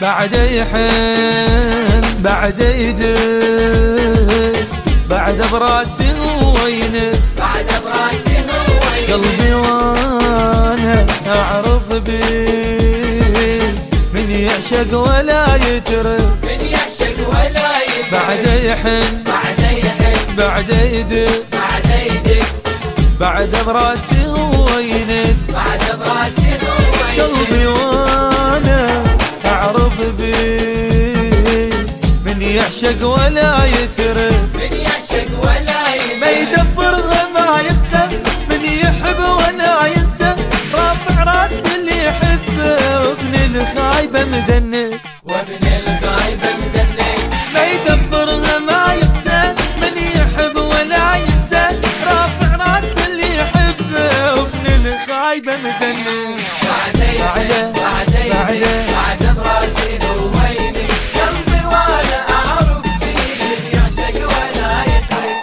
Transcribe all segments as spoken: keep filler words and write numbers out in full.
بعد يحن بعد يدق بعد براسي وينك بعد براسي وينك قلبي وانا اعرف بيه من يعشق ولا يترك من يعشق ولا يترك بعد يحن بعد يحن بعد يدق بعد يدق بعد براسي وينك بعد براسي وينك قلبي وانا اعرف بيه من يعشق ولا يترك من يعشق ولا يترك ما يدبرها ما يخسر من يحب ولا ينسى رافع راس اللي يحبه وابن الخايبه مدنك وابن الخايبه مدنك ما يدبرها ما يخسر من يحب ولا ينسى رافع راس اللي يحبه وابن الخايبه مدنك بعد يحن بعد يدق بعد براسي وينك قلبي وانا اعرف فيه من يعشق ولا يترك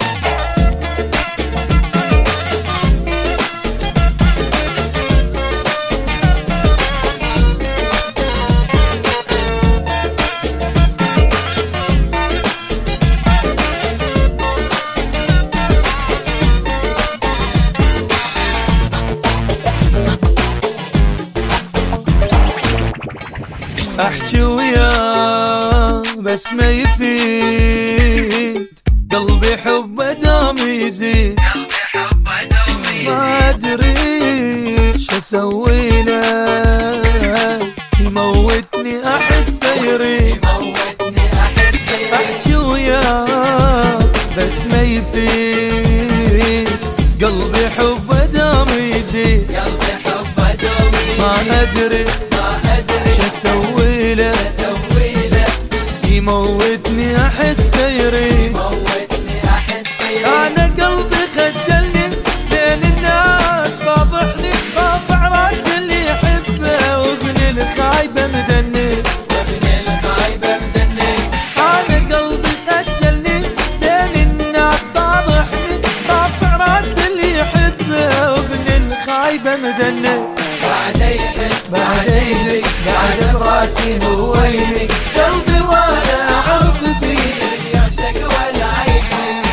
احكي وياه بس ما يفيد قلبي حبه دوم يزيد قلبي حبه دوم يزيد ما ادري ايش اسوي له يموتني احس يريد يموتني احس يريد احكي وياه بس ما يفيد قلبي حبه دوم يزيد قلبي حبه دوم يزيد ما ادري ما ادري ايش اسوي له اسوي له يموتني احس يريد يموتني احس يريد انا قلبي خجلني بين الناس فاضحني رافع راس اللي يحبه وابن الخايبه مدنك وابن الخايبه مدنك انا قلبي خجلني بين الناس فاضحني رافع راس اللي يحبه وابن الخايبه مدنك بعد يحن بعد يدق بعد براسي وينك قلبي وانا اعرف فيه من يعشق ولا يترك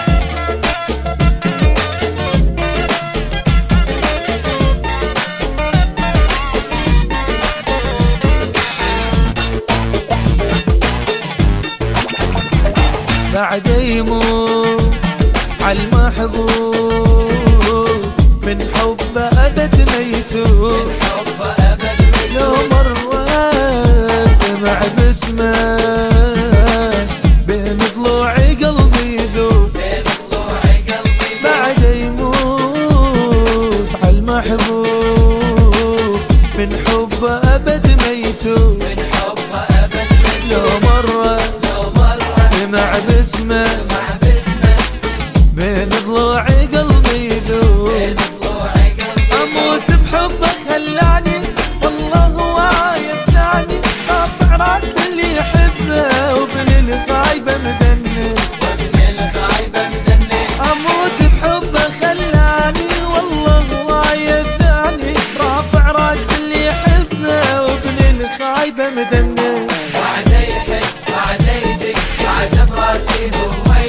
بعد يموت عالمحبوب من حبه ابد ميتوب حب ابد لو مرة سمع باسمه بين ضلوعي قلبي يذوب بين ضلوعي قلبي بعد يموت عالمحبوب من حبه ابد ميتوب من حب ابد لو مرة لو مره سمع باسمه مع باسمه بين ضلوعي قلبي يذوب بين ضلوعي قلبي اموت بحبه خلاني والله هو يفتاني رافع راس اللي يحبه وابن الخايبه مدنك وابن الخايبه مدنك اموت بحبه خلاني والله هو يفتاني رافع راس اللي يحبه وابن الخايبه مدنك بعد يحن بعد يدق بعد براسي